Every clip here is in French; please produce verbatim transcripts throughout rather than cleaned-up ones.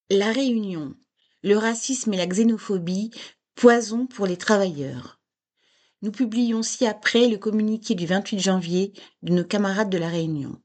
La Réunion, le racisme et la xénophobie, poison pour les travailleurs. Nous publions ci-après le communiqué du vingt-huit janvier de nos camarades de La Réunion.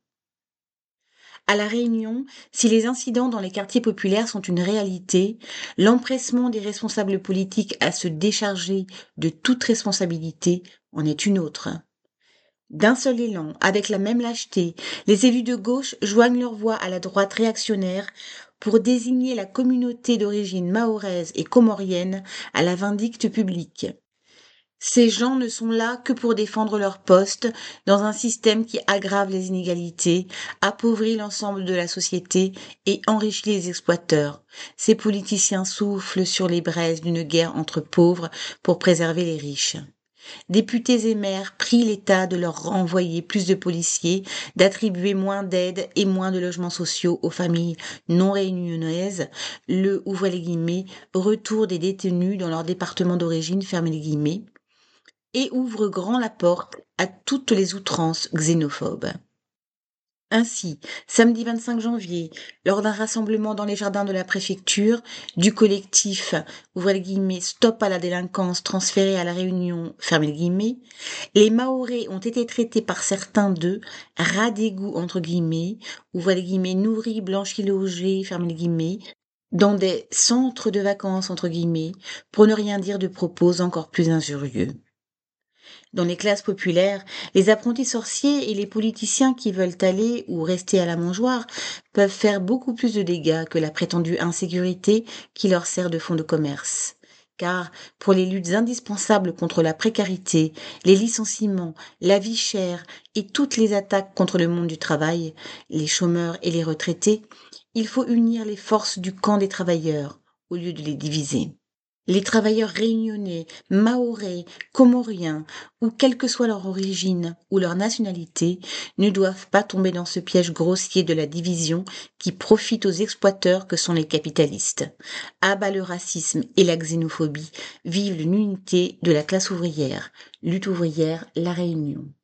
À La Réunion, si les incidents dans les quartiers populaires sont une réalité, l'empressement des responsables politiques à se décharger de toute responsabilité en est une autre. D'un seul élan, avec la même lâcheté, les élus de gauche joignent leur voix à la droite réactionnaire pour désigner la communauté d'origine mahoraise et comorienne à la vindicte publique. Ces gens ne sont là que pour défendre leur poste dans un système qui aggrave les inégalités, appauvrit l'ensemble de la société et enrichit les exploiteurs. Ces politiciens soufflent sur les braises d'une guerre entre pauvres pour préserver les riches. Députés et maires prient l'État de leur renvoyer plus de policiers, d'attribuer moins d'aides et moins de logements sociaux aux familles non réunionnaises, le, ouvrez les guillemets, retour des détenus dans leur département d'origine, fermez les guillemets, et ouvre grand la porte à toutes les outrances xénophobes. Ainsi, samedi vingt-cinq janvier, lors d'un rassemblement dans les jardins de la préfecture du collectif ouvrez les guillemets, Stop à la délinquance transférée à la Réunion, fermez les guillemets, les Mahorais ont été traités par certains d'eux rats d'égout entre guillemets, ouvrez les guillemets, nourris, blanchis, logés, fermez les guillemets, dans des centres de vacances entre guillemets, pour ne rien dire de propos encore plus injurieux. Dans les classes populaires, les apprentis sorciers et les politiciens qui veulent aller ou rester à la mangeoire peuvent faire beaucoup plus de dégâts que la prétendue insécurité qui leur sert de fonds de commerce. Car pour les luttes indispensables contre la précarité, les licenciements, la vie chère et toutes les attaques contre le monde du travail, les chômeurs et les retraités, il faut unir les forces du camp des travailleurs au lieu de les diviser. Les travailleurs réunionnais, mahorais, comoriens, ou quelle que soit leur origine ou leur nationalité, ne doivent pas tomber dans ce piège grossier de la division qui profite aux exploiteurs que sont les capitalistes. À bas le racisme et la xénophobie, vive l'unité de la classe ouvrière. Lutte ouvrière, La Réunion.